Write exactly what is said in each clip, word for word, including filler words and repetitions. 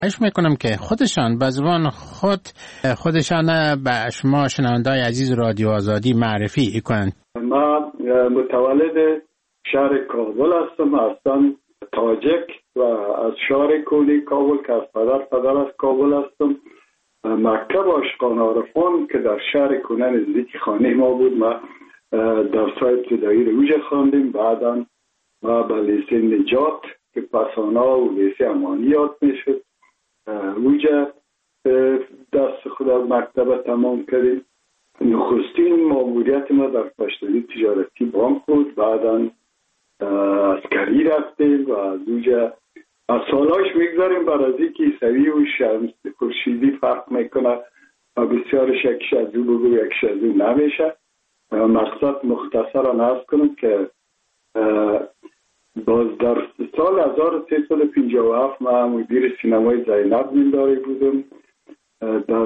خواهش میکنم که خودشان به زبان خود خودشان به شما شنونده‌های عزیز رادیو آزادی معرفی کنند. من متولد شهر کابل هستم، اصلا تاجک و از شهر کولی کابل که از پدر پدر از کابل هستم. مکتب عاشقان عارفان که در شهر کنه نزدیک خانه ما بود، ما درس‌های ابتدایی رو اونجا خواندیم. بعداً ما به لیسه نجات که پسانا و لیسه امانی یاد میشد اونجا دست خود مکتب تمام کردیم. نخستین ماموریت ما در پشتوی تجارتی بانک بود، بعداً عسکری رفتیم و از اونجا از سالاش میگذاریم بر از اینکه عیسوی و شمس خورشیدی فرق میکنه و بسیارش یکیش از او بگو یکیش از او نمیشه. مقصد مختصرا عرض کنم که باز در سال هزار و سیصد و پنجاه و هفت من مدیر سینمای زینب مینداری بودم. در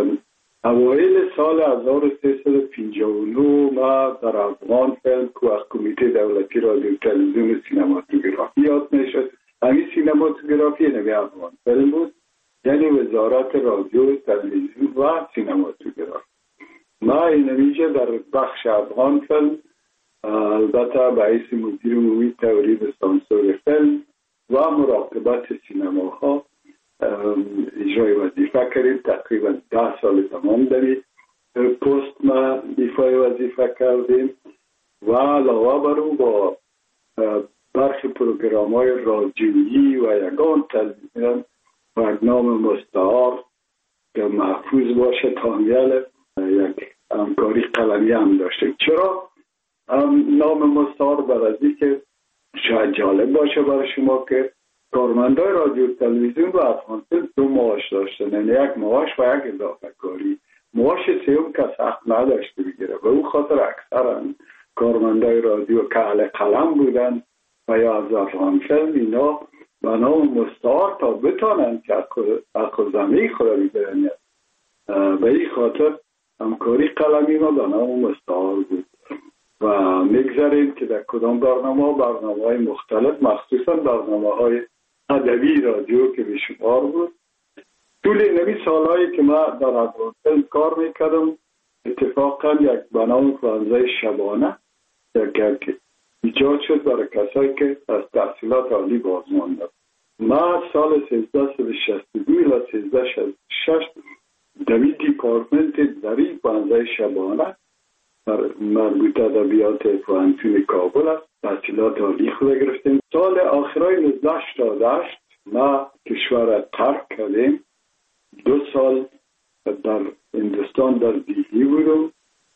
اوایل سال هزار و سیصد و پنجاه و نه ما در افغان فیلم که از کمیته دولتی رادیو تلویزیون سینماتوگرافی یاد میشد. همین سینماتوگرافی نمی افغان فیلم بود، یعنی وزارت رادیو تلویزیون و سینماتوگرافی. ما اینمیجه در بخش افغان فیلم البته به حیث مدیر عمومی تولید سانسور فیلم و مراقبت سینماها اجرای وظیفه کردیم. تقریبا ده سال تمام داریم پست ما ایفای وظیفه کردیم و علاوه بر او با برخی پروگرام های رادیویی و یگان تلویزیون برنامه مستعار که محفوظ باشه تامیل یک همکاری قلمی هم داشتیم. چرا نام مستعار؟ برای که شاید جالب باشه برای شما که کارمندای رادیو تلویزیون و افغان فیلم دو معاش داشتن، یعنی یک معاش و یک اضافه کاری. معاش سیوم کس حق نداشته بگیره و او خاطر اکثرا کارمندای رادیو که اهل قلم بودن و یا از افغان فیلم اینا به نام مستعار تا بتانن که حق زمین خود بگیرن. به این خاطر همکاری قلمی ما به نام مستعار بود و میگذاریم که در کدام برنامه برنامه های مختلف مخصوصا برنامه های ادبی رادیو که بیشمار بود. طول نمی سالهایی که ما در افغان فیلم کار میکردم اتفاقا یک برنامه فرانزه شبانه یک ایجاد شد برای کسایی که از تحصیلات عالی بازماندن. ما سال سیزده و شصت و دو الی سیزده شصت و شش دوی دیپارتمنت دری فرانزه شبانه مربوط ادبیات پوهنتون کابل است تحصیلات عالی خود گرفتیم. سال آخرای نوزده هشتاد و هشت ما کشور ترک کردیم. دو سال در هندوستان در دیلی بودم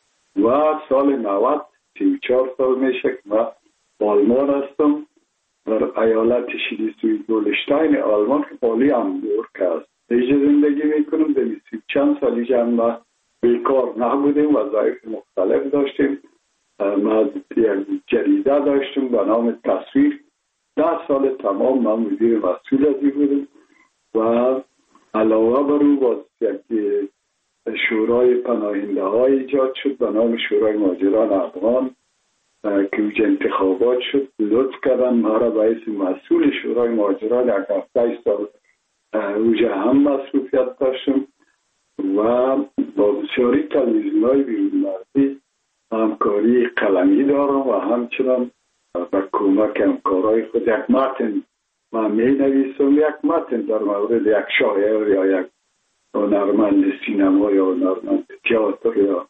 و سال نود سی و چهار سال میشه که ما آلمان هستم در ایالت شلیسوی دولشتاین آلمان که پالی همبورگ است. اینجا زندگی میکنم. در سی چند سالی جمع بیکار نبودیم، وظایف مختلف داشتیم. ما یک جریده داشتیم به نام تصویر. ده سال تمام من مدیر مسئول ازی بودم و علاوه بر او باز یک شورای پناهنده های ایجاد شد به نام شورای مهاجران افغان که اوج انتخابات شد. لطف کردن ما را به حیث مسئول شورای مهاجران یک هفته سال اوجه هم مسئولیت داشتم و با بسیاری تلویزیون های بیرون مرزی همکاری قلمی دارم و همچنان با کمک همکارای خود یک متن من می نویسم. یک متن در مورد یک شاعر یا یک هنرمند سینما یا هنرمند تئاتر یا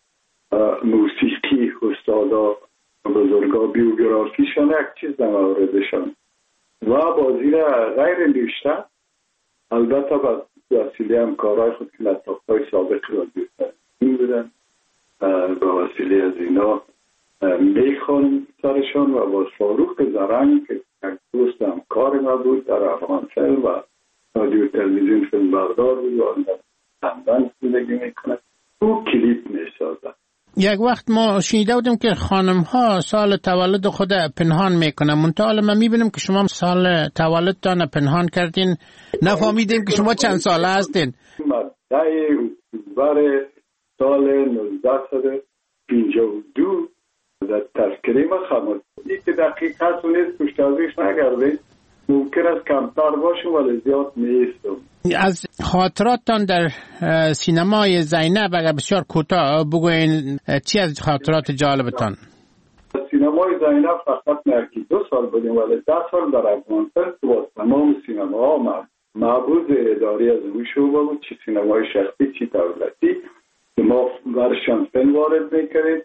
موسیقی استادا بزرگا بیوگرافیشان یک چیز در موردشان و بازی غیر نوشته البته با وسیله همکارای خود که لطافتای سابق را این بودن با وسیله از اینا میخوانم سرشان و با فاروق زرنگ که یک دوست همکار ما بود در افغان فیلم و رادیو تلویزیون فیلم بردار بود و لندن زندگی میکنه او کلیپ میسازد. یک وقت ما شنیده بودیم که خانم ها سال تولد خود پنهان میکنن، منتها ما میبینیم که شما سال تولدتان پنهان کردین، نفهمیدیم که شما چند ساله هستین. مدعی اکتبر سال نوزده و پنجاه و دو در تذکره ما خواهد این که دقیق هست و نیست پشتازیش نگردید، ممکن است کمتر باشم ولی زیاد نیستم. از خاطراتتان در سینمای زینب اگر بسیار کوتاه بگوین، چی از خاطرات جالبتان؟ سینمای زینب فقط نه که دو سال بودیم ولی ده سال در افغانستان با تمام سینماها معبود اداری از اون شعبه بود، چی سینمای شخصی چی دولتی، ما برشان فیلم وارد میکردیم،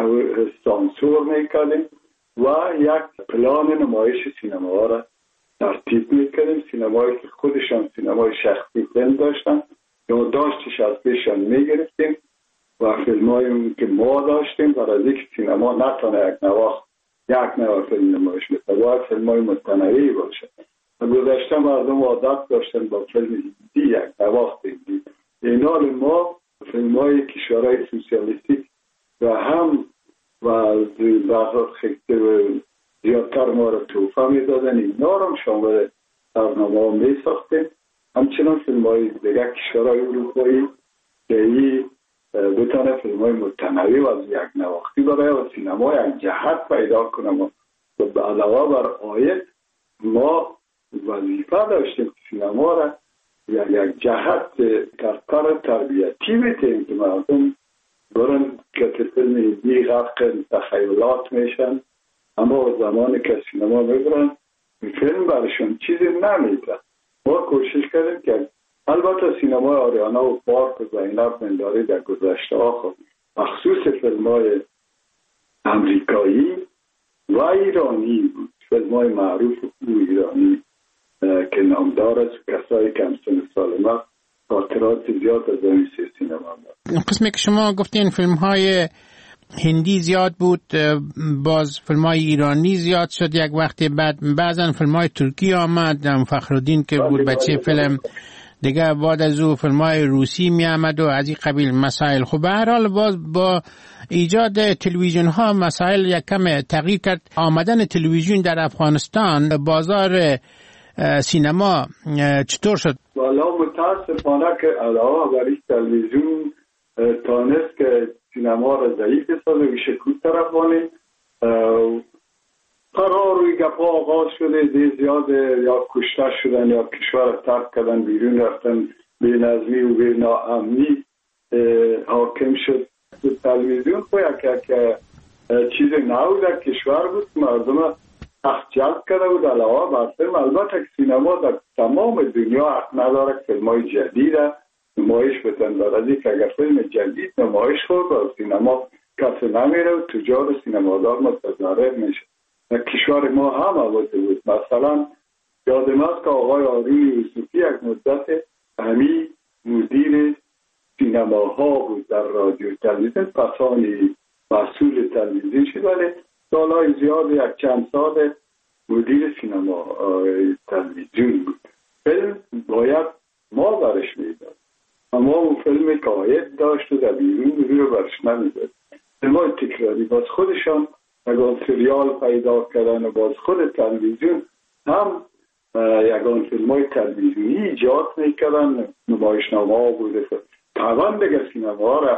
سانسور میکردیم و یک پلان نمایش سینما را ترتیب میکردیم. سینمایی که خودشان سینمای شخصی فیلم داشتن یا داشتش از پیشان میگرفتیم و فیلمایی که ما داشتیم برای از یک سینما نتانه یک نواخت یک نواخت فیلم نمایش میکنه، باید فیلمای متنوعی باشه. گذشته مردم عادت داشتن با فیلم هندی یک نواخت هندی، این حال ما فیلمای کشورهای سوسیالیستیک و هم و بعضات خیلی زیادتر ما را توفه میدادن، اینا را هم شامل برنامه ها می ساختیم. همچنان فیلم های دیگر کشورهای اروپایی که ای بتانه فیلم های متنوع و از یک نواختی برای و سینما یک جهت پیدا کنم و به علاوه بر آیت ما وظیفه داشتیم سینما را یک یک جهت کار تربیتی بتیم که مردم برن که فیلم هندی غرق تخیلات میشن، اما زمانی که سینما میبرن فیلم برشون چیزی نمیده. ما کوشش کردیم که البته سینما آریانا و پارک و زینب منداری در گذشته ها خود مخصوص فیلم های امریکایی و ایرانی بود، فیلم های معروف و ایرانی که نامدار است، کسایی که همسن سال ما خاطرات زیاد از این سینما دارد. قسمی که شما گفتین فیلم های هندی زیاد بود، باز فیلم های ایرانی زیاد شد یک وقتی، بعد بعضا فیلم های ترکی آمد، فخرالدین که بود بچه فیلم دیگه، بعد از او فیلم های روسی می آمد و از این قبیل مسائل. خب به هر حال باز با ایجاد تلویزیون ها مسائل یک کم تغییر کرد. آمدن تلویزیون در افغانستان بازار سینما چطور شد؟ والا متاسفانه که علاوه بر این تلویزیون تانست که سینما را ضعیف سازه و شکوت طرف وانه قرار روی گپا آغاز شده، دی زیاد یا کشته شدن یا کشور ترک کردن، بیرون رفتن، بی نظمی و بی ناامنی حاکم شد. تلویزیون خو یک چیز نو در کشور بود، مردم تخت جلب کرده بود. علاوه بر فیلم البته سینما در تمام دنیا حق نداره فیلم های جدید نمایش بتن، برای که اگر فیلم جدید نمایش خورد و سینما کسی نمیره و تجار و سینمادار متضرر میشه. در کشور ما هم البته بود. مثلا یادم است که آقای آرون یوسفی یک مدت همی مدیر سینماها بود در رادیو تلویزیون، پسانی مسئول تلویزیون شد، ولی سالهای زیاد یک چند سال مدیر سینما تلویزیون بود. فیلم باید ما برش میداد، اما اون فیلم که آید داشت و در بیرون رو برش نمیداد. فیلمای تکراری باز خودشان یگان سریال پیدا کردن و باز خود تلویزیون هم یگان فیلمای تلویزیونی ایجاد میکردن، نمایشنامه ها بوده. طبعا دیگه سینما را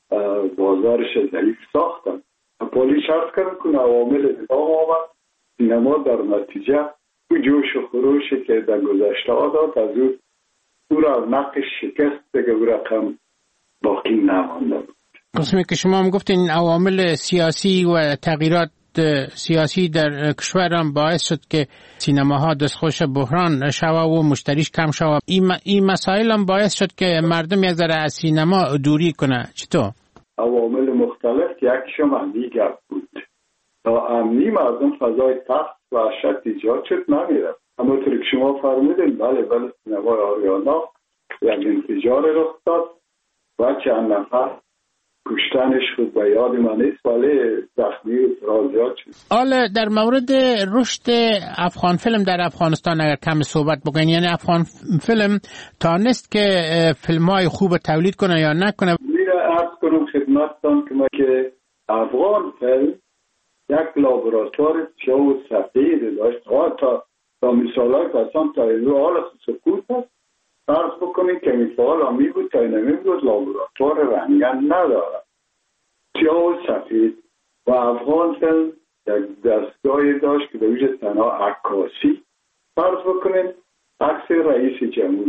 بازارش ضعیف ساختن. پولیس شرط کردن که عوامل اتفاق آمد، سینما در نتیجه او جوش و خروشی که در گذشته ها داد از او او را نقش شکست دیگه او رقم باقی نمانده بود. قسمی که شما هم گفتین عوامل سیاسی و تغییرات سیاسی در کشور هم باعث شد که سینماها دستخوش بحران شود و مشتریش کم شود. این, این مسائل هم باعث شد که مردم یک ذره از سینما دوری کنه. چطور؟ عوامل مختلف، یکیشم امنی گپ بود. تا امنی مردم فضای تخت و وحشت ایجاد شد نمیره. اما طوری که شما فرمودین بله بله سینمای آریانا یک انفجار رخ داد و چند نفر کشتنش خود به یاد من نیست ولی زخمی و زیاد شد. حالا در مورد رشد افغان فیلم در افغانستان اگر کم صحبت بکنین، یعنی افغان فیلم تانست که فیلم های خوب تولید کنه یا نکنه؟ میره عرض کنم خدمتتان که ما که افغان فیلم یک لابراتوار سیاه و سفید داشت. تا تا مثال های کسان تا اینو حال سکوت هست فرض بکنید که مثال ها می بود تا اینو می بود لابراتوار رنگن نداره، سیاه و سفید. و افغان فیلم یک دستگاهی داشت که به ویژه تنها عکاسی، فرض بکنید عکس رئیس جمهور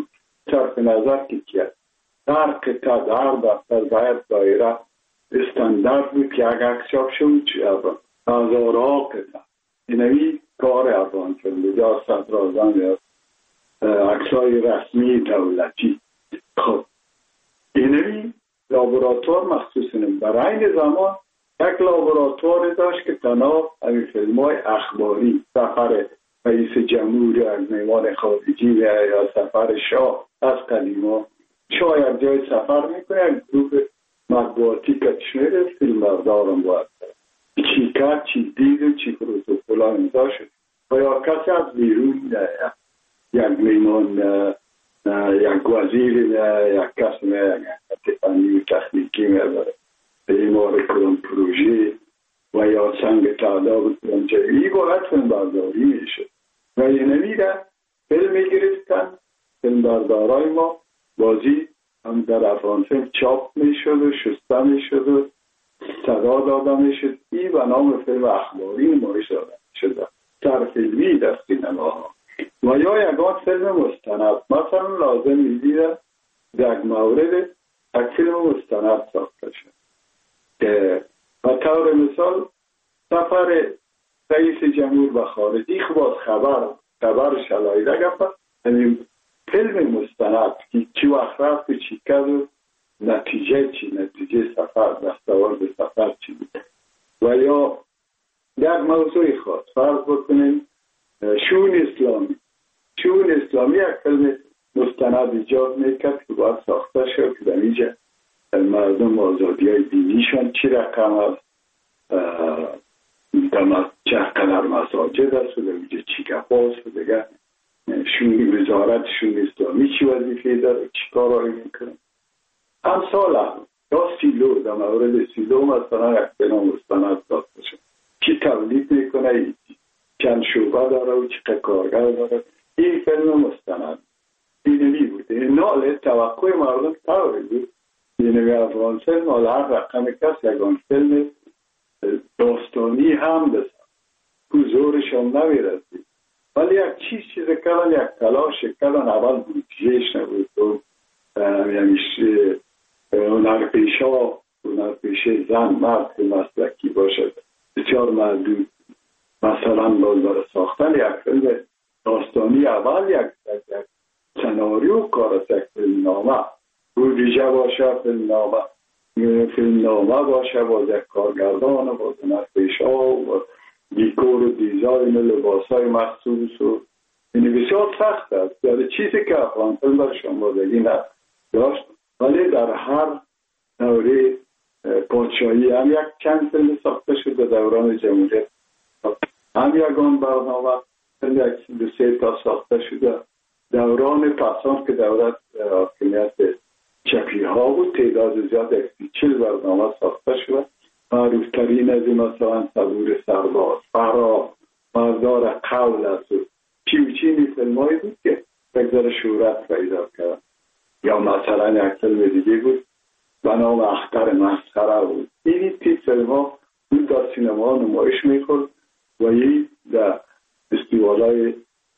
صرف نظر که در قطعه در دفتر باید دایره استاندارد بود که اگر عکس چاپ شد هزارها قطعه اینوی کار افغان فیلم یا صدراعظم یا عکسای رسمی دولتی. خب اینوی لابراتوار مخصوص نیم در این زمان یک لابراتوار داشت که تنها همین فیلم های اخباری سفر رئیس جمهور یا از میوان خارجی یا سفر شاه از قدیما شاید جای سفر میکنه گروه مطبوعاتی کشمیر فیلم بردارم باید چی کرد چی دید و چی پروتوکولا امضا شد و یا کسی از بیرون یک میمان یک وزیر یک کس یک فنی تخنیکی میبره ایمار کدام پروژه و یا سنگ تعداد کدام جایی باید فیلم برداری میشه و یه نمیده فیلم میگرفتن فیلم بردارای ما بازی هم در افغان فیلم چاپ میشد و شسته میشد و صدا داده میشد ای و نام فیلم اخباری نمایش داده شده سر فیلمی در سینماها و یا یکان فیلم مستند مثلا لازم میدیده در مورد یک فیلم مستند ساخته شد که و طور مثال سفر رئیس جمهور به خارجی خب خبر خبر شلایده گفت همین فیلم مستند که چی وقت رفت و چی کرد و نتیجه چی نتیجه سفر دستاورد سفر چی بود و یا در موضوع خاص فرض بکنیم شون اسلامی شون اسلامی یک فیلم مستند ایجاد میکرد که باید ساخته شد که در اینجا مردم آزادی های دینیشان چی رقم است چه قدر مساجد است و در اینجا چی کفاست و دیگر شون وزارت شون اسلامی چی وظیفه داره چی کارایی میکنه امثال هم یا سیلو در مورد سیلو مثلا یک فیلم مستند ساخته شد چی تولید میکنه چند شعبه داره و چی کارگر داره این فیلم مستند اینوی بود نال توقع مردم طوری بود اینوی افغان فیلم حالا هر رقم کس یکان فیلم داستانی هم بسن که زورشان نمیرسید ولی یک چیز چیز کلان یک تلاش کلان اول بودجهش نبود و یعنیش هنرپیشه هنرپیشه زن مرد مسلکی باشد بسیار محدود مثلا باز برای ساختن یک فیلم داستانی اول یک یک سناریو کار است یک فیلم نامه بودجه باشه فیلم نامه فیلم نامه باشه باز یک کارگردان باز هنرپیشه و دیکور و دیزاین و لباس های مخصوص و این بسیار سخت است یعنی چیزی که افغان فیلم در شنوادگی نداشت ولی در هر دوره پادشاهی هم یک چند فیلم ساخته شد در دوران جمهوریت هم یکان برنامه فیلم یک دو سه تا ساخته شده دوران پسان که دولت حاکمیت چپی ها بود تعداد زیاد یک چل برنامه ساخته شده معروفترین از این مثلا صبور سرباز فرا مردار قول است و چیوچینی فیلم هایی بود که یک ذره شهرت پیدا کرد یا مثلا یک فیلم دیگه بود به نام اختر مسخره بود این تیپ فیلم ها بود در سینما نمایش میخورد و این در فستیوال‌های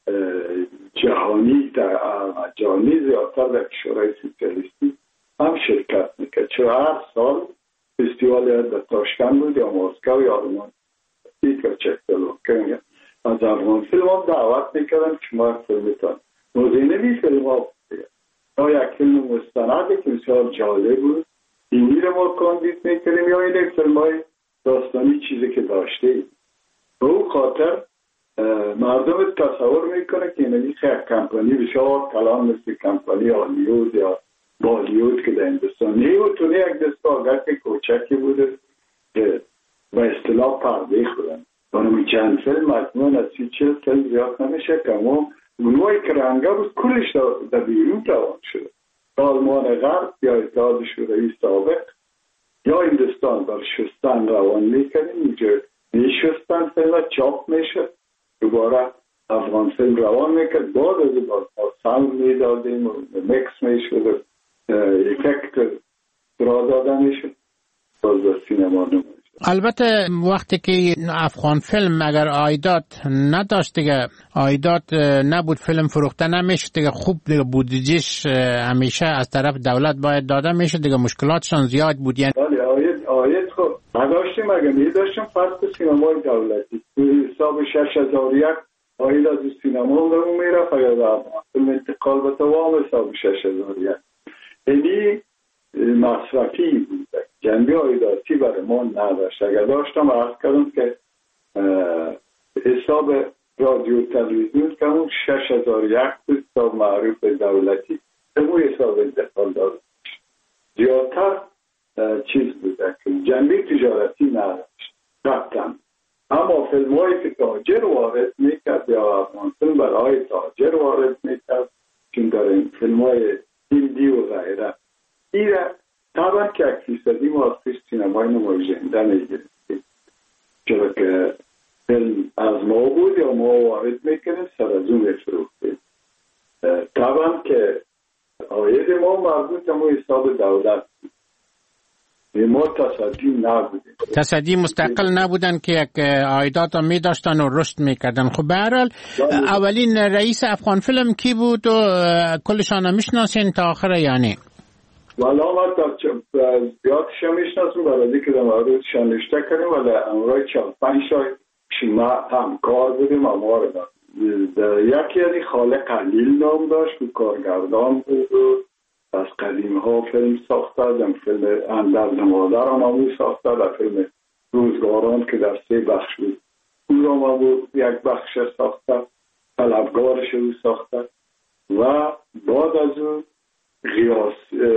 جهانی در جهانی زیادتر در کشورهای سوسیالیستی هم شرکت میکرد چون هر سال فستیوال در تاشکند بود یا مسکو یا آلمان یا چکسلواکی از افغان فیلم هم دعوت میکردن که ما فیلمتان موزینوی فیلم ها یا یک فیلم مستند که بسیار جالب بود اینی رو ما کاندید میکنیم یا این فیلم های داستانی چیزی که داشته ایم به اون خاطر مردم تصور میکنه که اینی خیلی کمپانی بسیار کلام مثل کمپانی هالیوود یا بالیوود که در هندوستان نیوتونه یک دستگاه کوچکی بوده که به اصطلاح پرده خودن دانمی چند فیلم مجموعا از سی چل فیلم زیاد نمیشه که اما اونوایی که رنگه بود کلش در بیرون روان شده آلمان غرب یا اتحاد شوروی سابق یا هندوستان بر شستن روان میکنیم اینجا میشستن فیلم چاپ میشد دوباره افغان فیلم روان میکرد بعد از این باز ساوند میدادیم و مکس میشد و افکت را داده میشد باز در سینما نمایش البته وقتی که افغان فیلم اگر عایدات نداشت دیگه، عایدات نبود، فیلم فروخته نمیشه دیگه، خوب دیگه بودجهش همیشه از طرف دولت باید داده میشه دیگه، مشکلاتشان زیاد بود. یعنی بله آید آید خب نداشتیم، اگر می داشتیم فرض سینمای دولتی حساب شش هزار یک آید از سینما رو میرفت یا در فیلم انتقال به دوام حساب شش هزار یک، یعنی مصرفی بود، جنبه عایداتی برای ما نداشت. اگر داشتم عرض کردم که حساب رادیو تلویزیون که اون شش هزار یک بود، حساب معروف دولتی، اون حساب انتقال داشت. زیادتر چیز بوده که جنبه تجارتی نداشت رفتن، اما فیلم هایی که تاجر وارد میکرد یا افغان فیلم برای تاجر وارد میکرد، چون در این فیلم های هندی و غیره ایره طبعا که یک فیصدی ما از پیش سینمای نمایشنده میگرفتیم، چرا که فیلم از ما بود یا ما وارد میکنیم سر از اون میفروختیم. طبعا که عاید ما مربوط ما حساب دولت بود، ما تصدی نبودیم، تصدی مستقل نبودن که یک عایدات هم می داشتن و رشد میکردن. خب به هر حال اولین رئیس افغان فیلم کی بود و کلشان میشناسین تا آخر یعنی؟ والا ما تا زیادش میشناسیم برای که در موردشان نشته کردیم، ولی امروی چهل پنج شای شما همکار بودیم. اما یکی یعنی خالق قلیل نام داشت و کارگردان بود و از قدیم ها فیلم ساخته، در فیلم اندرز مادر هم همون ساخته، در فیلم روزگاران که در سه بخش بود اون را ما بود یک بخش ساخته، طلبگارش رو ساخته و بعد از اون غیاس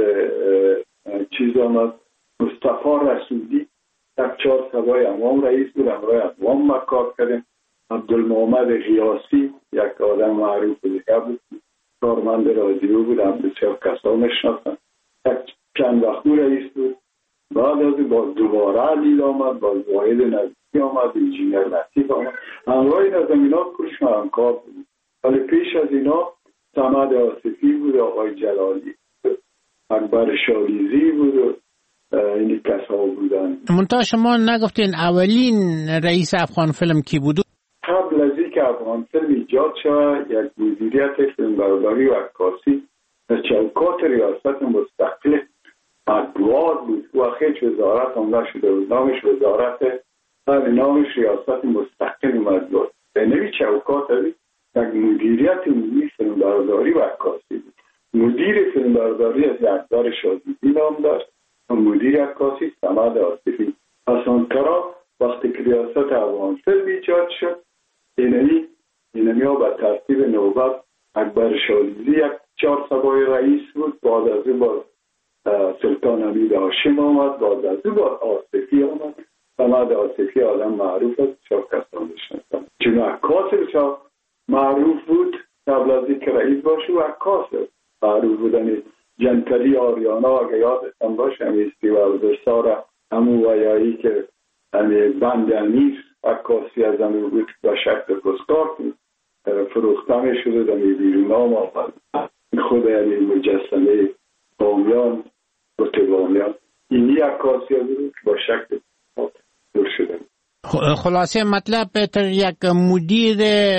چیز آمد مصطفی رسولی یک چهار سبای امام رئیس بود، امرای ادوام ما کار کردیم. عبدالمحمد غیاسی یک آدم معروف دیگه بود، کارمند رادیو بود، هم بسیار کسا میشناسن، یک چند وقت رئیس بود. بعد از با دوباره علیل آمد، با واحد نزدیکی آمد، انجینیر لطیف آمد، همراهی از اینا کلش ما همکار بود. ولی پیش از اینا صمد آصفی بود، آقای جلالی، اکبر شالیزی بود و اینی کسا بودن. منتها شما نگفتین اولین رئیس افغان فیلم کی بود؟ قبل از این که افغان فیلم ایجاد شد، یک مدیریت فیلمبرداری و عکاسی در چوکات ریاست مستقل ادوار بود و خیلی وزارت هم نشده بود، نامش وزارت نامش ریاست مستقل اومد بود. به نوی چوکات هایی یک مدیریت عمومی فیلمبرداری و عکاسی بود. مدیر فیلمبرداری از اکبر شالیزی نام داشت و مدیر عکاسی صمد آصفی. اصلا کرا وقتی که ریاست افغان فیلم ایجاد شد، اینمی اینمی ها به ترتیب نوبت اکبر شالیزی یک چهار سبای رئیس بود، بعد از او با سلطان حمید هاشم آمد، بعد از او با آصفی آمد. صمد آصفی آدم معروف است، شب کسان بشنستم چون عکاس بسیار معروف بود قبل از اینکه رئیس باشه و عکاس معروف بودن. جنتلی آریانا اگه یادتان باشه همیستی و وزرسار همون ویایی که همی بند امیر عکاسی از همون بود و شکل کسکار بود فروختن شده دمی بیرون آمد خود یعنی مجسمه بامیان و تبامیان اینی عکاسی از بود با شکل دور شده. خلاصه مطلب بهتر یک مدیر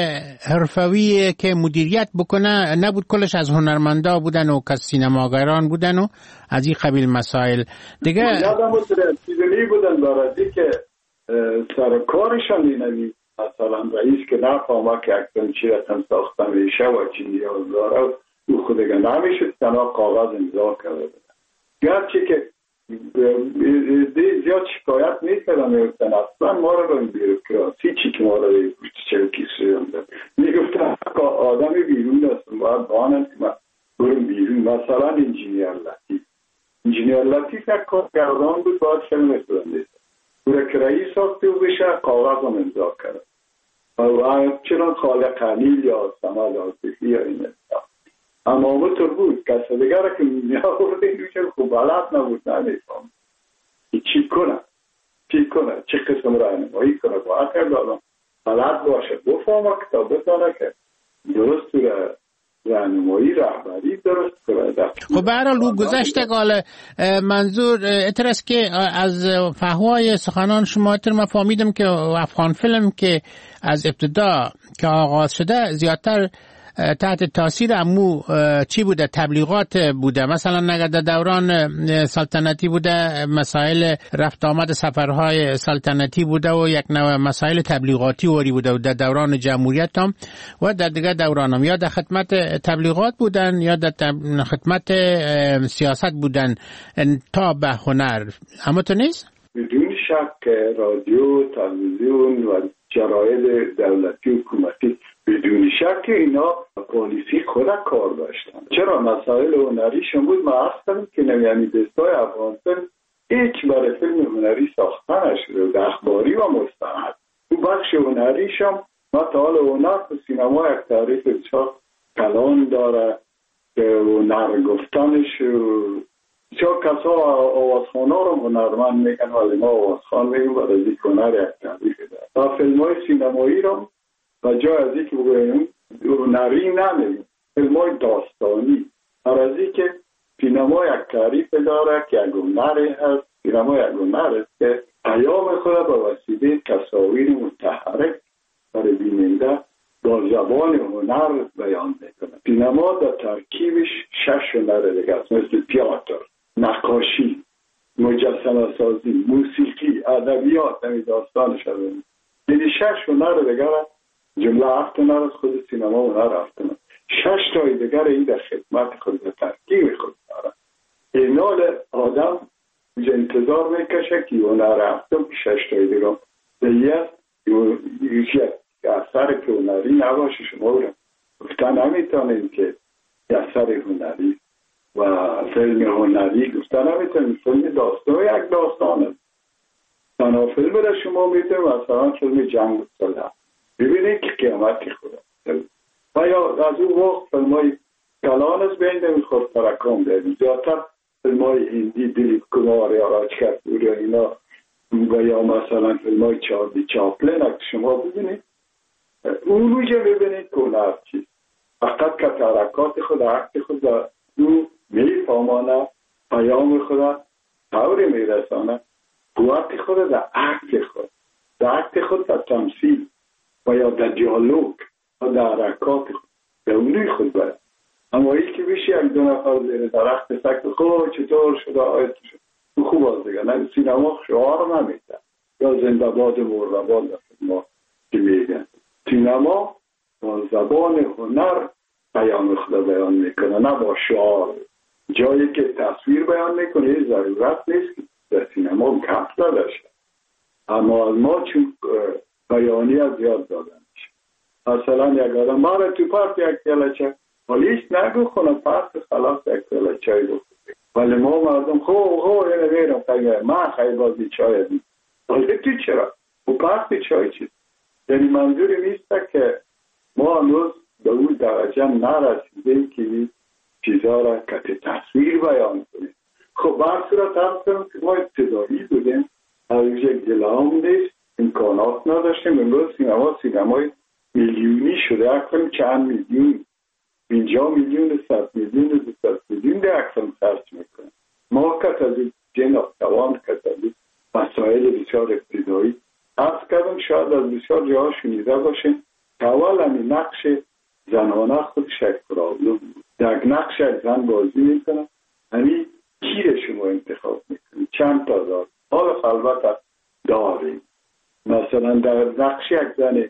حرفوی که مدیریت بکنه نبود، کلش از هنرمندا بودن و که سینماگران بودن و از این قبیل مسائل دیگه. یادم بود چیزی بودن برای که سرکارشان اینمی مثلا رئیس که نفهمه که اکتن چی رتن ساخته میشه و چی نیاز داره او خودگه نمیشد تنها کاغذ امضا کرده بودن. گرچه که زیاد شکایت میکردم میگفتن اصلا ما رو به بیروکراسی چی که ما رو به چلکی سویانده میگفتن آدم بیرون هستم باید بانند که من برم بیرون. مثلا انجینیر لطیف انجینیر لطیف یک کارگردان بود باید فیلم سوزنده برای که رئیس ساخته و بشه کاغذ هم امضا کرد و چنان خالق قلیل یا صمد آصفی یا این اصلا اما همونطور بود. کسی دیگر را که میآورده اینو خوب بلد نبود نمیفهم چی کنه چی کنه چی قسم راهنمایی کنه باید کرد آدم بلد باشه بفهمه که تا بتانه که درست را راهنمایی رهبری درست کرده. خب به هر حال او گذشته قال منظور اتر است که از فهوای سخنان شما اتر ما فهمیدم که افغان فیلم که از ابتدا که آغاز شده زیادتر تحت تاثیر امو چی بوده؟ تبلیغات بوده. مثلا نگر در دوران سلطنتی بوده مسائل رفت آمد سفرهای سلطنتی بوده و یک نوع مسائل تبلیغاتی وری بوده و در دوران جمهوریت هم و در دیگر دوران هم یا در خدمت تبلیغات بودن یا در خدمت سیاست بودن تا به هنر. اما تو نیست؟ بدون شک رادیو، تلویزیون و جراید دولتی حکومتی بدون شک اینا پالیسی خود کار داشتن. چرا مسائل هنریشون بود؟ ما اصلا که نمیانی دستای افغانستان هیچ برای فیلم هنری ساخته نشده، اخباری و مستند. او بخش هنریشون ما تا حال هنر و سینما یک تعریف بسیار کلان داره که هنر گفتنش چرا کسا آوازخانه رو هنرمند میگن ولی ما آوازخان میگیم و از این هنر یک تعریف داره. و فیلم های سینمایی رو و جای از این که بگویم هنری نمیگیم، فیلم های داستانی هر از این که سینما یک تعریف داره که یک هنری هست. سینما یک هنر است که پیام خود با وسیله تصاویر متحرک برای بیننده با زبان هنر بیان میکنه. سینما در ترکیبش شش هنر دیگه است، مثل تئاتر، نقاشی، مجسمه سازی، موسیقی، ادبیات، نمی داستانش هست. یعنی شش هنر دیگه جمله هفت هنر از خود سینما هنر هفت هنر. شش تای دیگر این در خدمت خود در ترکیب خود داره. اینال آدم انتظار میکشه که هنر هفتم شش تای دیگر دیگه یکی اثر که هنری نباشه شما رو گفتن نمیتونیم که اثر هنری و فیلم هنری گفتن نمیتونیم. فیلم داستان یک داستان است. تنها فیلم را شما میتونیم مثلا فیلم جنگ و صلح ببینید که قیامتی خود و یا از اون وقت فیلم های کلان است بینده میخواد ترکام داریم. زیادتر فیلم های هندی دلیپ کمار یا راجکر پور یا اینا و یا مثلا فیلم های چارلی چاپلین اگه شما ببینید اون روی ببینید که هنر چیست. فقط که ترکات خود عکس خود او میفهمانه پیام خود طوری میرسانه قوت خود در عکس خود در عکس خود در تمثیل و یا در دیالوگ و در حرکات خود در اونوی خود باید. اما ای که بیشی یک دو نفر زیر درخت سکت خواه چطور شده آیت شد او خوب از دیگه نه سینما شعار نمیده یا زنده باد مردباد در ما که میگن سینما با زبان هنر بیان خود بیان میکنه نه با شعار. جایی که تصویر بیان میکنه یه ضرورت نیست که در سینما گپ زده شد. اما از ما چون بیانی از یاد دادن میشه. مثلا یک آدم ما را تو پارت یک کلچه ولیش نگو خونه پارت خلاص یک کلچه گفت ولی ما مردم خو خو اینه بیرم خیلی من خیلی بازی چای دیم ولی تو چرا؟ و پارت چای چیست؟ یعنی منظوری نیست که ما هنوز به اون درجه نرسیدیم که چیزها را که تصویر بیان کنیم. خب بر صورت هم کنم که ما ابتدایی بودیم از یک گلام نیست امکانات نداشتیم. امروز سینما سینمای میلیونی شده اکفلم چند میلیون اینجا میلیون صد میلیون دوست میلیون ده اکفلم خرچ میکنیم. ما کت از جن توان کت از مسائل بسیار ابتدایی از کردم شاید از بسیار جاها شنیده باشیم که اول همین نقش زنانه خود شک پرابلم بود. در نقش یک زن بازی میکنه همین کیر شما انتخاب میکنید چند تا دار حالا خلوت داریم. مثلا در نقش یک زن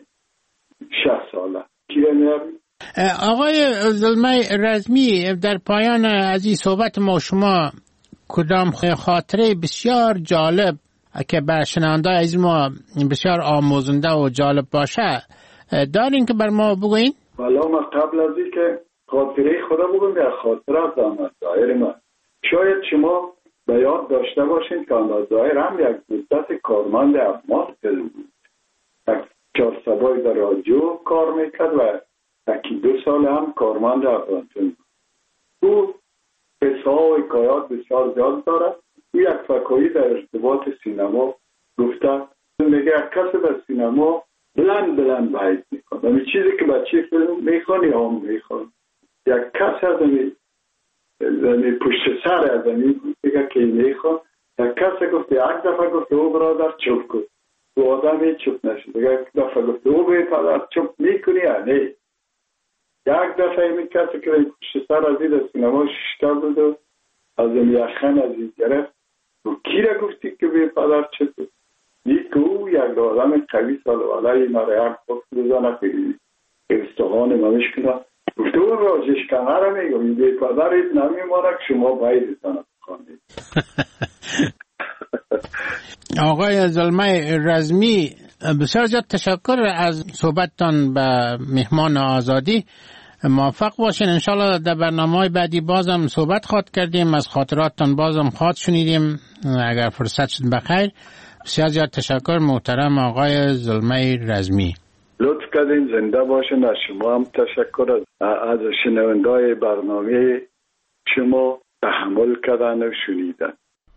شصت ساله کیر میاریم. آقای زلمه رزمی در پایان از این صحبت ما شما کدام خاطره بسیار جالب که به شنونده از ما بسیار آموزنده و جالب باشه دارین که بر ما بگوین؟ والا ما قبل از این که خاطره خدا بگویم یا خاطره از آمد دایر ما شاید شما به یاد داشته باشین که آمد دایر هم یک مدت کارمند افغان فیلم بود. یک چهار سبای در رادیو کار میکرد و یکی دو سال هم کارمند افغان فیلم بود. او قصه ها و حکایات بسیار زیاد دارد. او یک فکایی در ارتباط سینما گفته میگه کسی در سینما بلند بلند باید میکنه. همین چیزی که بچه فیلم میخوانی هم میخوان یک کس از این پشت سر از این دیگه که میخواد یک کس گفت یک دفعه گفت او برادر چوب کن و آدمی چوب نشد دیگه یک دفعه گفت او به پدر چوب میکنی یا نه یک دفعه این کسی که پشت سر از این سینما ششتا بود و از این یخن از این گرفت و کی را گفتی که به پدر چوب یک او یک آدم قوی سالواله مرا یک خود بزنه که استخوان ممیش کنه گفته اون راجش کنه را میگم این به پدرت نمیمانه که شما باید زنه بخوانید. آقای زلمه رزمی بسیار زیاد تشکر از صحبتتان به مهمان آزادی. موفق باشین. انشالله در برنامه بعدی بازم صحبت خواهد کردیم، از خاطراتتان بازم خواهد شنیدیم اگر فرصت شد بخیر. بسیار زیاد تشکر محترم آقای زلمه رزمی. لطف کردین، زنده باشین. از شما هم تشکر از شنوندای برنامه شما تحمل کردن و شنیدن.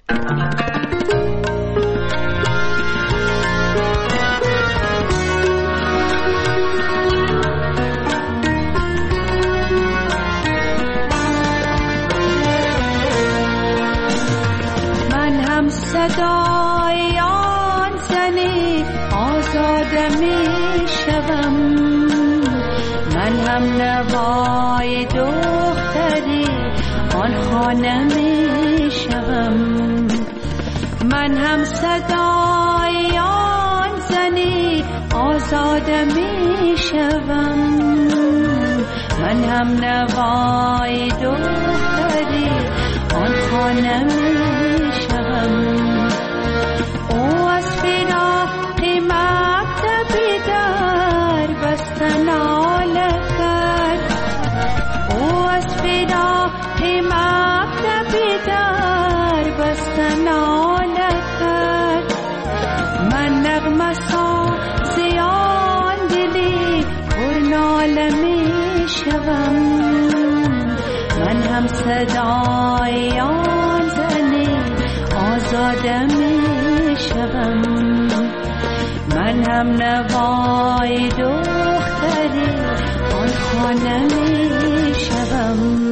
من هم صدای آن زنی آزاده می شوم، من هم نوای دختری آن خانه می شوم، من هم صدای آن زنی آزاده می شوم، من هم نوای دختری آن خانه می شوم. او از فراق مکتبی در بستن آله کرد، او از فراق مکتبی در بستن آله کرد، من نغمه سازی آن دلی پر ناله می شوم، من هم صدای آن زنی آزاده می شوم، من هم نوای دختری آن خانه می شوم.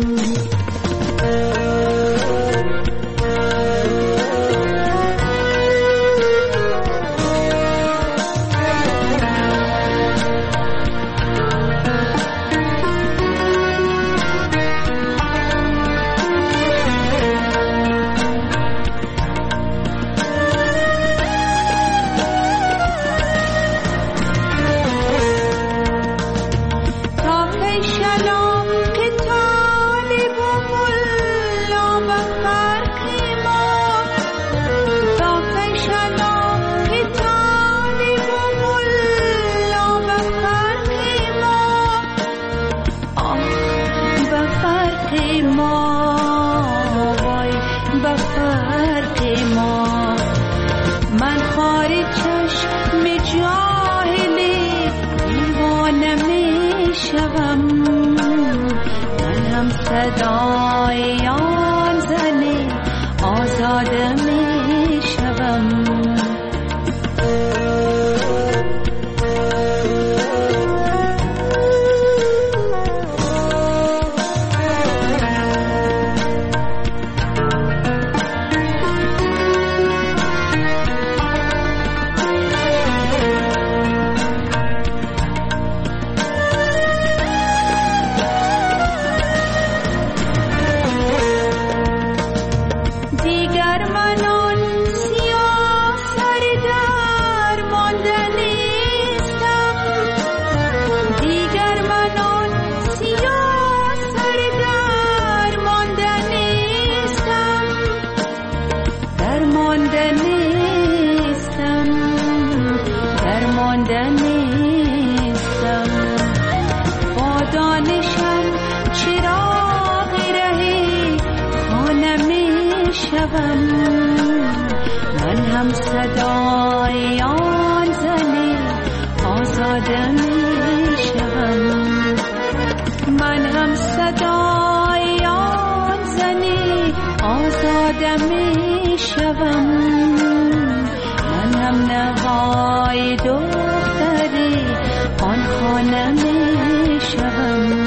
صدای آن زنی آزاده می شوم. من هم صدای آن زنی آزاده می شوم، من هم صدای آن زنی آزاده می شوم، من هم نوای دختری آن خانه می شوم.